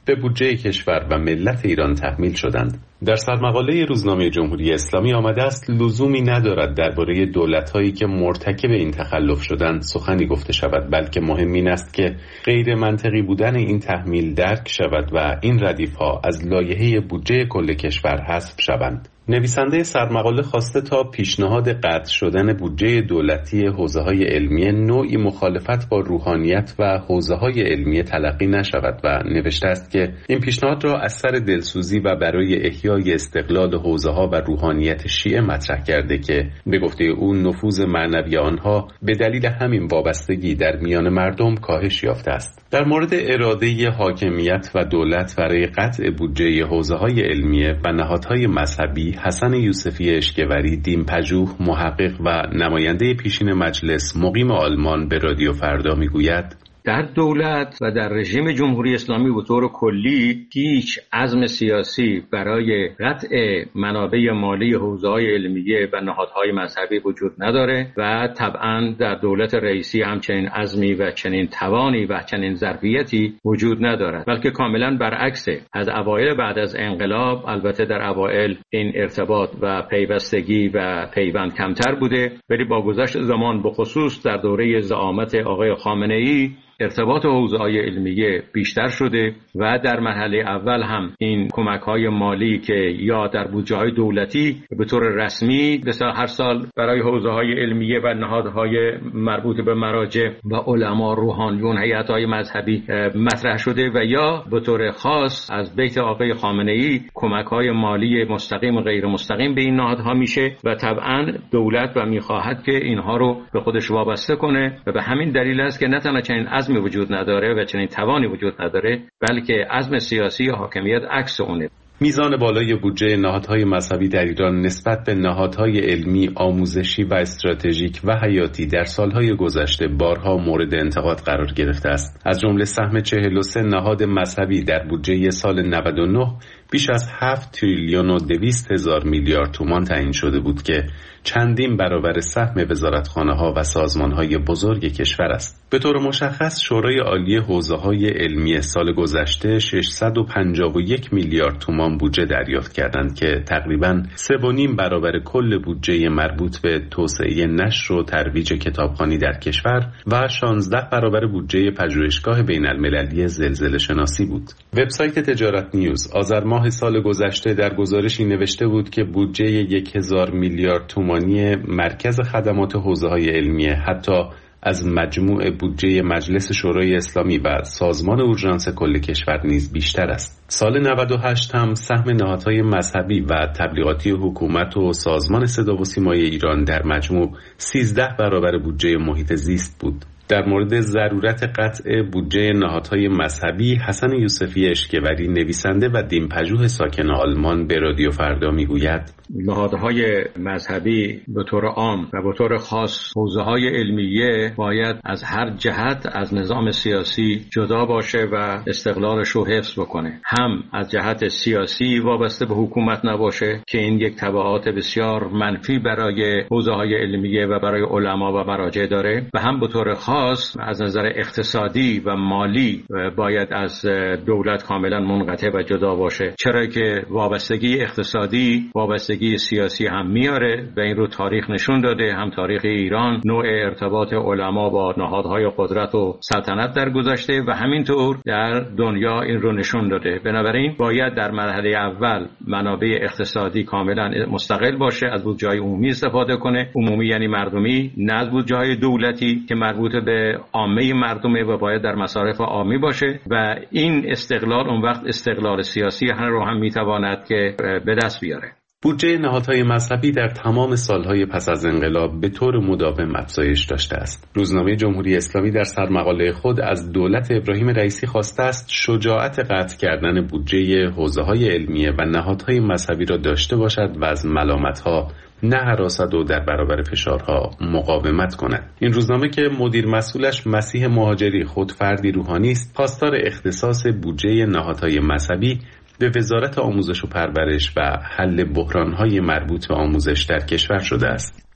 به بودجه کشور و ملت ایران تحمیل شدند. در سرمقاله روزنامه جمهوری اسلامی آمده است لزومی ندارد درباره دولت‌هایی که مرتکب این تخلف شدند سخنی گفته شود، بلکه مهم این است که غیر منطقی بودن این تحمیل درک شود و این ردیف‌ها از لایحه بودجه کل کشور حذف شوند. نویسنده سرمقاله خواسته تا پیشنهاد قطع شدن بودجه دولتی حوزه‌های علمیه نوعی مخالفت با روحانیت و حوزه‌های علمیه تلقی نشود و نوشته است که این پیشنهاد را از سر دلسوزی و برای احیای استقلال حوزه‌ها و روحانیت شیعه مطرح کرده که به گفته او نفوذ معنوی آنها به دلیل همین وابستگی در میان مردم کاهش یافته است. در مورد اراده حاکمیت و دولت برای قطع بودجه حوزه‌های علمیه و نهادهای مذهبی، حسن یوسفی اشکوری، دین‌پژوه، محقق و نماینده پیشین مجلس مقیم آلمان به رادیو فردا میگوید: در دولت و در رژیم جمهوری اسلامی به طور کلی هیچ عزم سیاسی برای قطع منابع مالی حوزه‌های علمیه و نهادهای مذهبی وجود نداره و طبعاً در دولت رئیسی همچنین عزمی و چنین توانی و چنین ظرفیتی وجود ندارد، بلکه کاملاً برعکسه. از اوایل بعد از انقلاب، البته در اوایل این ارتباط و پیوستگی و پیوند کمتر بوده، ولی با گذشت زمان به خصوص در دوره زعامت آقای خامنه‌ای ارتباط حوزه‌های علمیه بیشتر شده و در مرحله اول هم این کمک‌های مالی که یا در بودجه‌های دولتی به طور رسمی مثلا هر سال برای حوزه‌های علمیه و نهادهای مربوط به مراجع و علما، روحانیون، هیئت‌های مذهبی مطرح شده و یا به طور خاص از بیت آقای خامنه‌ای کمک‌های مالی مستقیم و غیر مستقیم به این نهادها میشه و طبعاً دولت و می‌خواهد که اینها رو به خودش وابسته کنه و به همین دلیل است که نه تنها چنین عزمی وجود نداره و چنین توانی وجود نداره، بلکه عزم سیاسی و حاکمیت عکس اونه. میزان بالای بودجه نهادهای مذهبی در ایران نسبت به نهادهای علمی، آموزشی و استراتژیک و حیاتی در سالهای گذشته بارها مورد انتقاد قرار گرفته است. از جمله سهم چهل و سه نهاد مذهبی در بودجه سال نود و نه بیش از هفت تریلیون و دویست هزار میلیارد تومان تعیین شده بود که چندین برابر سهم وزارتخانه‌ها و سازمان‌های بزرگ کشور است. به طور مشخص شورای عالی حوزه‌های علمی سال گذشته ششصد و پنجاه و یک میلیارد تومان بودجه دریافت کردند که تقریباً سه و نیم برابر کل بودجه مربوط به توسعه نشر و ترویج کتابخوانی در کشور و شانزده برابر بودجه پژوهشگاه بین‌المللی زلزله شناسی بود. وبسایت تجارت نیوز آذر ماه سال گذشته در گزارشی نوشته بود که بودجه یک هزار میلیارد تومانی مرکز خدمات حوزه‌های علمیه حتی از مجموع بودجه مجلس شورای اسلامی و سازمان اورژانس کل کشور نیز بیشتر است. سال نود و هشت هم سهم نهادهای مذهبی و تبلیغاتی حکومت و سازمان صدا و سیمای ایران در مجموع سیزده برابر بودجه محیط زیست بود. در مورد ضرورت قطع بودجه نهادهای مذهبی، حسن یوسفی اشکوری، نویسنده و دین‌پژوه ساکن آلمان به رادیو فردا میگوید: نهادهای مذهبی به طور عام و به طور خاص حوزه‌های علمیه باید از هر جهت از نظام سیاسی جدا باشه و استقلالش رو حفظ بکنه. هم از جهت سیاسی وابسته به حکومت نباشه که این یک تبعات بسیار منفی برای حوزه‌های علمیه و برای علما و مراجع داره و هم به طور خاص از نظر اقتصادی و مالی باید از دولت کاملا منقطع و جدا باشه، چرا که وابستگی اقتصادی وابستگی سیاسی هم میاره و این رو تاریخ نشون داده. هم تاریخ ایران نوع ارتباط علما با نهادهای قدرت و سلطنت در گذشته و همینطور در دنیا این رو نشون داده. بنابراین باید در مرحله اول منابع اقتصادی کاملا مستقل باشه، از بودجه‌های عمومی استفاده کنه. عمومی یعنی مردمی، نه از بودجه‌های دولتی که مربوط به عامه مردمه و باید در مصارف عامی باشه و این استقلال اون وقت استقلال سیاسی هم رو هم میتواند که به دست بیاره. بودجه نهادهای مذهبی در تمام سالهای پس از انقلاب به طور مداوم افزایش داشته است. روزنامه جمهوری اسلامی در سرمقاله خود از دولت ابراهیم رئیسی خواسته است شجاعت قطع کردن بودجه حوزه‌های علمیه و نهادهای مذهبی را داشته باشد و از ملامت‌ها نه هراست و در برابر فشارها مقاومت کند. این روزنامه که مدیر مسئولش مسیح مهاجری خود فردی روحانی است، خواستار اختصاص بودجه نهادهای مذهبی به وزارت آموزش و پرورش و حل بحران‌های مربوط به آموزش در کشور شده است.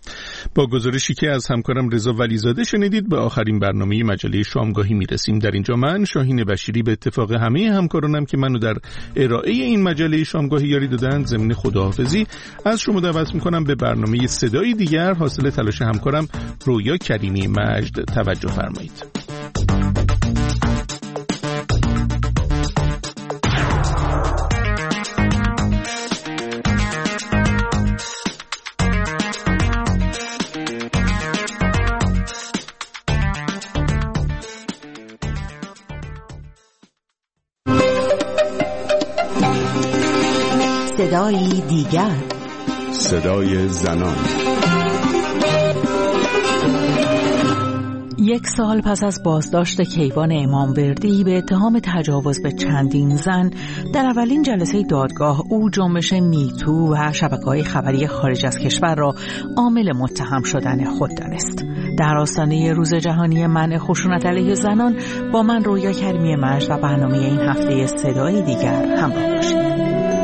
با گزارشی که از همکارم رضا ولیزاده شنیدید به آخرین برنامه مجله شامگاهی میرسیم. در اینجا من شاهین بشیری به اتفاق همه همکارانم که منو در ارائه این مجله شامگاهی یاری دادن ضمن خداحافظی از شما دعوت میکنم به برنامه صدای دیگر حاصل تلاش همکارم رویا کریمی مجد توجه فرمایید. صدای دیگر، صدای زنان. یک سال پس از بازداشت کیوان اماموردی به اتهام تجاوز به چندین زن، در اولین جلسه دادگاه او جنبش میتو و شبکه‌های خبری خارج از کشور را عامل متهم شدن خود دانست. در آستانه روز جهانی منع خشونت علیه زنان با من رویا کریمی مجد و برنامه این هفته صدای دیگر همراه باشید.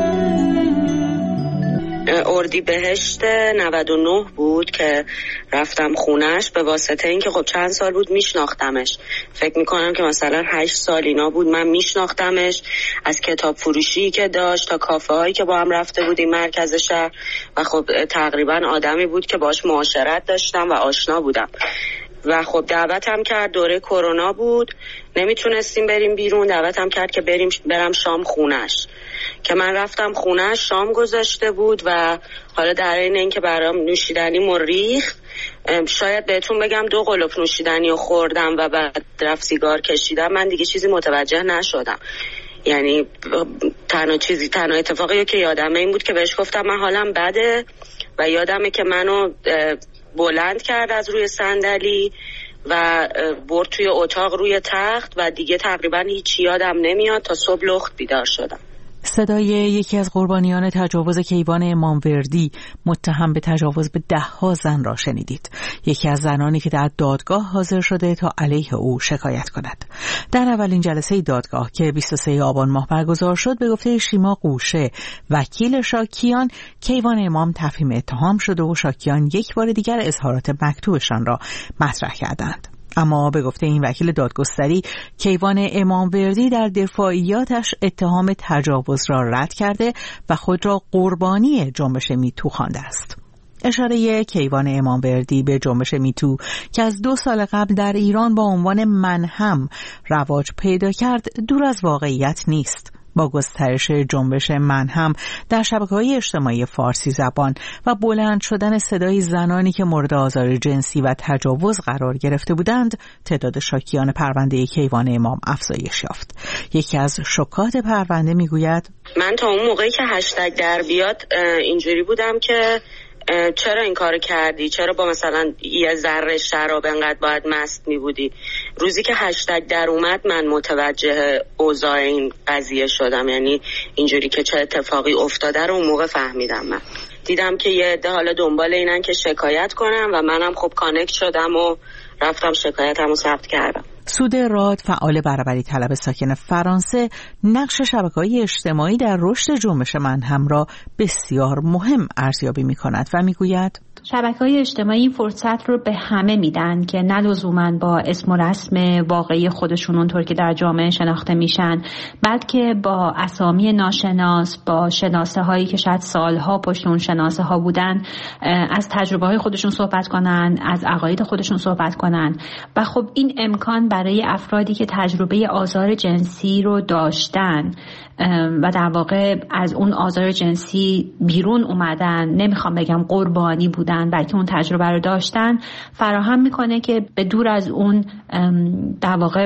اردیبهشت نود و نه بود که رفتم خونش به واسطه اینکه خب چند سال بود میشناختمش. فکر میکنم که مثلا هشت سال اینا بود من میشناختمش، از کتاب فروشی که داشت تا کافه هایی که با هم رفته بودیم مرکز شهر، و خب تقریبا آدمی بود که باش معاشرت داشتم و آشنا بودم. و خب دعوتم کرد، دوره کرونا بود، نمیتونستیم بریم بیرون، دعوتم کرد که بریم برم شام خونش، که من رفتم خونش، شام گذاشته بود و حالا در این اینکه برام نوشیدنی مریخ، شاید بهتون بگم دو قلوپ نوشیدنی رو خوردم و بعد رفت سیگار کشیدم، من دیگه چیزی متوجه نشدم. یعنی تنها چیزی تنها اتفاقی که یادمه این بود که بهش گفتم من حالم بده، و یادمه که منو بلند کرد از روی صندلی و برد توی اتاق روی تخت و دیگه تقریبا هیچ یادم نمیاد تا صبح لخت بیدار شدم. صدای یکی از قربانیان تجاوز کیوان اماموردی متهم به تجاوز به ده ها زن را شنیدید. یکی از زنانی که در دادگاه حاضر شده تا علیه او شکایت کند. در اولین جلسه دادگاه که بیست و سوم آبان ماه برگزار شد، به گفته شیما قوشه وکیل شاکیان، کیوان امام تفهیم اتهام شده و شاکیان یک بار دیگر اظهارات مکتوبشان را مطرح کردند. اما به گفته این وکیل دادگستری، کیوان اماموردی در دفاعیاتش اتهام تجاوز را رد کرده و خود را قربانی جنبش میتو خوانده است. اشاره کیوان اماموردی به جنبش میتو که از دو سال قبل در ایران با عنوان من هم رواج پیدا کرد دور از واقعیت نیست. با گسترش جنبش من هم در شبکه‌های اجتماعی فارسی زبان و بلند شدن صدای زنانی که مورد آزار جنسی و تجاوز قرار گرفته بودند، تعداد شاکیان پرونده کیوان امام افزایش یافت. یکی از شکات پرونده میگوید: من تا اون موقعی که هشتگ در بیاد اینجوری بودم که چرا این کار کردی؟ چرا با مثلا یه ذره شراب انقدر باید مست می بودی؟ روزی که هشتگ در اومد من متوجه اوضاع این قضیه شدم، یعنی اینجوری که چه اتفاقی افتاده رو اون موقع فهمیدم. من دیدم که یه عده حالا دنبال اینن که شکایت کنم و منم خب کانکت شدم و رفتم شکایتمو ثبت کردم. سود راد، فعال برابری طلب ساکن فرانسه، نقش شبکه‌های اجتماعی در رشد جنبش من هم را بسیار مهم ارزیابی می‌کند و می‌گوید: شبکه‌های اجتماعی این فرصت رو به همه میدن که نه لزوماً با اسم و رسم واقعی خودشون اونطور که در جامعه شناخته میشن، بلکه با اسامی ناشناس، با شناسه هایی که شاید سالها پشت اون شناسه ها بودن، از تجربه های خودشون صحبت کنن، از عقاید خودشون صحبت کنن. و خب این امکان برای افرادی که تجربه آزار جنسی رو داشتن و در واقع از اون آزار جنسی بیرون اومدن، نمیخوام بگم قربانی بودن، بلکه اون تجربه رو داشتن، فراهم میکنه که به دور از اون در واقع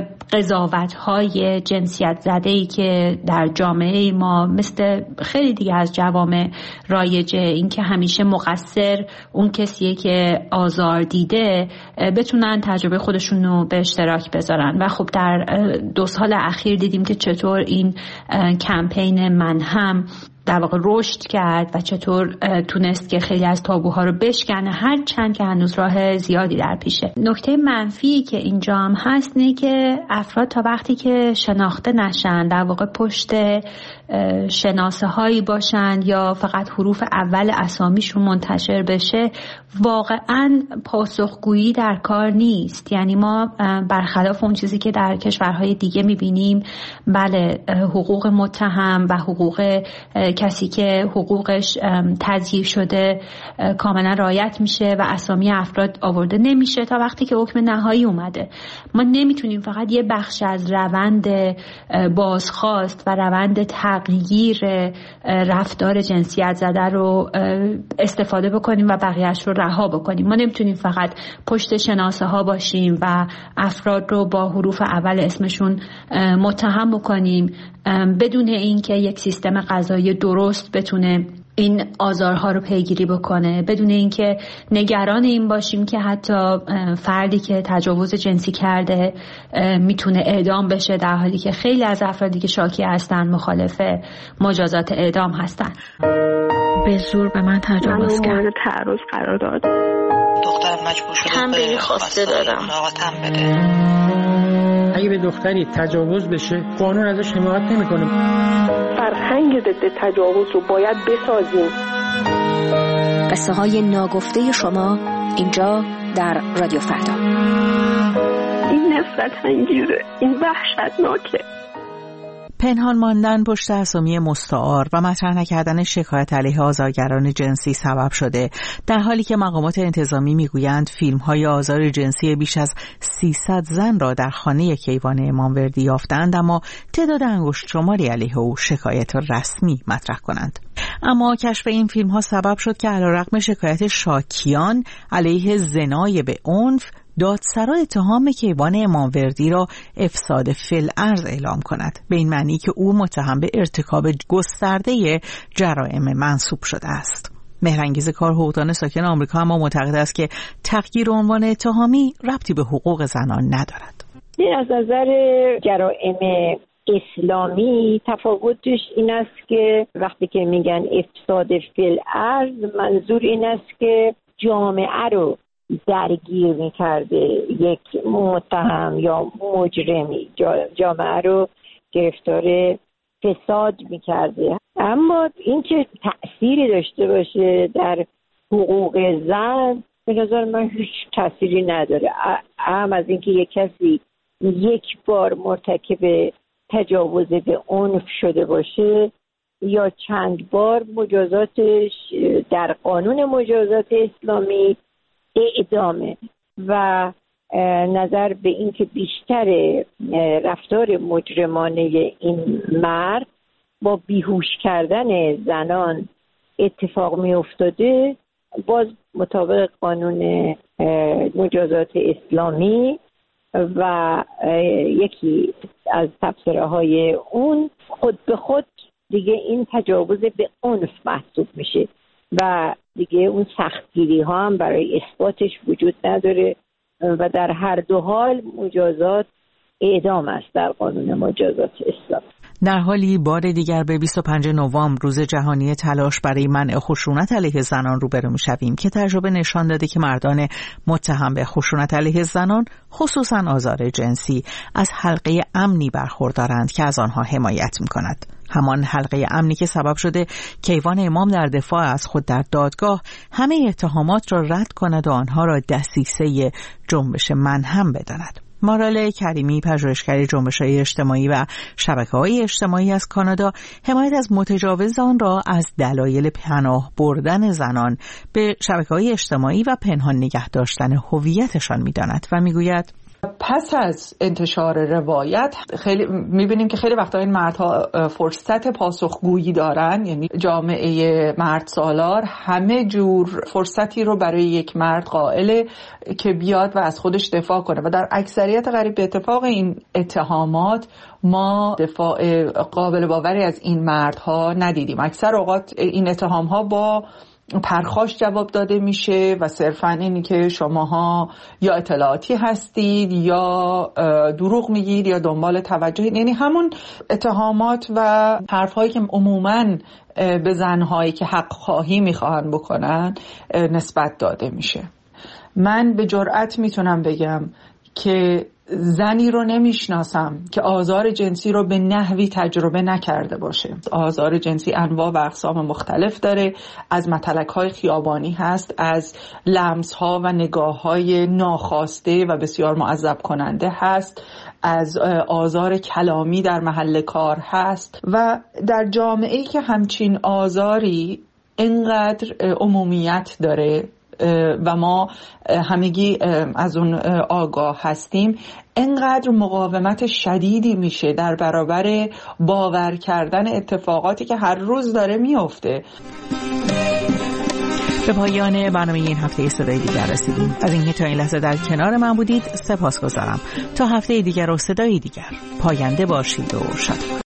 قضاوت‌های جنسیت زده‌ای که در جامعه ما مثل خیلی دیگه از جوامع رایجه، این که همیشه مقصر اون کسیه که آزار دیده، بتونن تجربه خودشون رو به اشتراک بذارن. و خب در دو سال اخیر دیدیم که چطور این کمپین من هم در واقع رشد کرد و چطور تونست که خیلی از تابوها رو بشکنه، هر چند که هنوز راه زیادی در پیشه. نکته منفی که اینجا هم هست نه که افراد تا وقتی که شناخته نشن، در واقع پشت شناسه هایی باشن یا فقط حروف اول اسامیشون منتشر بشه، واقعا پاسخگویی در کار نیست. یعنی ما برخلاف اون چیزی که در کشورهای دیگه میبینیم، بله حقوق متهم و حقوق کسی که حقوقش تضییع شده کاملا رعایت میشه و اسامی افراد آورده نمیشه تا وقتی که حکم نهایی اومده. ما نمیتونیم فقط یه بخش از روند بازخواست و روند تغییر رفتار جنسیت زده رو استفاده بکنیم و بقیهش رو رها بکنیم. ما نمیتونیم فقط پشت شناسه ها باشیم و افراد رو با حروف اول اسمشون متهم بکنیم بدون اینکه یک سیستم قضایی درست بتونه این آزارها رو پیگیری بکنه، بدون اینکه نگران این باشیم که حتی فردی که تجاوز جنسی کرده میتونه اعدام بشه، در حالی که خیلی از افرادی که شاکی هستن مخالف مجازات اعدام هستن. به زور به من تجاوز کرد. مورد تعرض قرار داد. دخترم مجبور شده تنبیهی خواسته دادم. مراقبتم بده. اگه به دختری تجاوز بشه قانون ازش حمایت نمیکنه. فرهنگ ضد تجاوز رو باید بسازیم. قصه های ناگفته شما اینجا در رادیو فردا. این نفرت انگیزه، این وحشتناکه. پنهان ماندن پشت اسامی مستعار و مطرح نکردن شکایت علیه آزارگران جنسی سبب شده، در حالی که مقامات انتظامی میگویند فیلم‌های آزار جنسی بیش از سیصد زن را در خانه کیوان اماموردی یافتند، اما تعداد انگشت شماری علیه او شکایت رسمی مطرح کنند. اما کشف این فیلم‌ها سبب شد که علیرغم شکایت شاکیان علیه زنای به عنف، دادسرا اتهام کیوان اماموردی را افساد فی‌الارض اعلام کند، به این معنی که او متهم به ارتکاب گسترده جرائم منسوب شده است. مهرانگیز کار حقوقدان ساکن آمریکا اما معتقد است که تغییر عنوان اتهامی ربطی به حقوق زنان ندارد. از نظر جرائم اسلامی تفاوتش این است که وقتی که میگن افساد فی‌الارض، منظور این است که جامعه رو درگیر میکرده، یک متهم یا مجرمی جامعه رو گرفتار فساد میکرده. اما اینکه تأثیری داشته باشه در حقوق زن، به نظر من هیچ تأثیری نداره. هم از اینکه یک کسی یک بار مرتکب تجاوز به عنف شده باشه یا چند بار، مجازاتش در قانون مجازات اسلامی اعدامه و نظر به این که بیشتر رفتار مجرمانه این مرد با بیهوش کردن زنان اتفاق می افتاده، باز مطابق قانون مجازات اسلامی و یکی از تفسیرهای های اون، خود به خود دیگه این تجاوز به عنف محسوب میشه و دیگه اون سختگیری ها هم برای اثباتش وجود نداره و در هر دو حال مجازات اعدام است در قانون مجازات اسلام. در حالی بار دیگر به بیست و پنجم نوامبر روز جهانی تلاش برای منع خشونت علیه زنان روبرو می‌شویم که تجربه نشان داده که مردان متهم به خشونت علیه زنان، خصوصاً آزار جنسی، از حلقه امنی برخوردارند که از آنها حمایت می‌کند. همان حلقه امنی که سبب شده کیوان امام در دفاع از خود در دادگاه همه اتهامات را رد کند و آنها را دسیسه جنبش منهم بداند. مارال کریمی، پژوهشگر جنبش‌های اجتماعی و شبکه‌های اجتماعی از کانادا، حمایت از متجاوزان را از دلایل پناه بردن زنان به شبکه‌های اجتماعی و پنهان نگه داشتن هویتشان می‌داند و می‌گوید پس از انتشار روایت خیلی میبینیم که خیلی وقتا این مردها فرصت پاسخگویی دارن، یعنی جامعه مرد سالار همه جور فرصتی رو برای یک مرد قائله که بیاد و از خودش دفاع کنه و در اکثریت قریب به اتفاق این اتهامات ما دفاع قابل باوری از این مردها ندیدیم. اکثر اوقات این اتهامها با پرخاش جواب داده میشه و صرفاً اینی که شماها یا اطلاعاتی هستید یا دروغ میگید یا دنبال توجه، یعنی همون اتهامات و حرفهایی که عموماً به زنهایی که حق خواهی میخواهن بکنن نسبت داده میشه. من به جرئت میتونم بگم که زنی رو نمیشناسم که آزار جنسی رو به نحوی تجربه نکرده باشه. آزار جنسی انواع و اقسام مختلف داره، از متلک‌های خیابانی هست، از لمس‌ها و نگاه‌های ناخواسته و بسیار معذب کننده هست، از آزار کلامی در محل کار هست و در جامعه‌ای که همچین آزاری اینقدر عمومیت داره و ما همگی از اون آگاه هستیم، اینقدر مقاومت شدیدی میشه در برابر باور کردن اتفاقاتی که هر روز داره میفته. به پایان برنامه این هفته صدای دیگر رسیدیم. از اینکه تا این لحظه در کنار من بودید سپاسگزارم. تا هفته دیگر و صدای دیگر، پاینده باشید و شاد.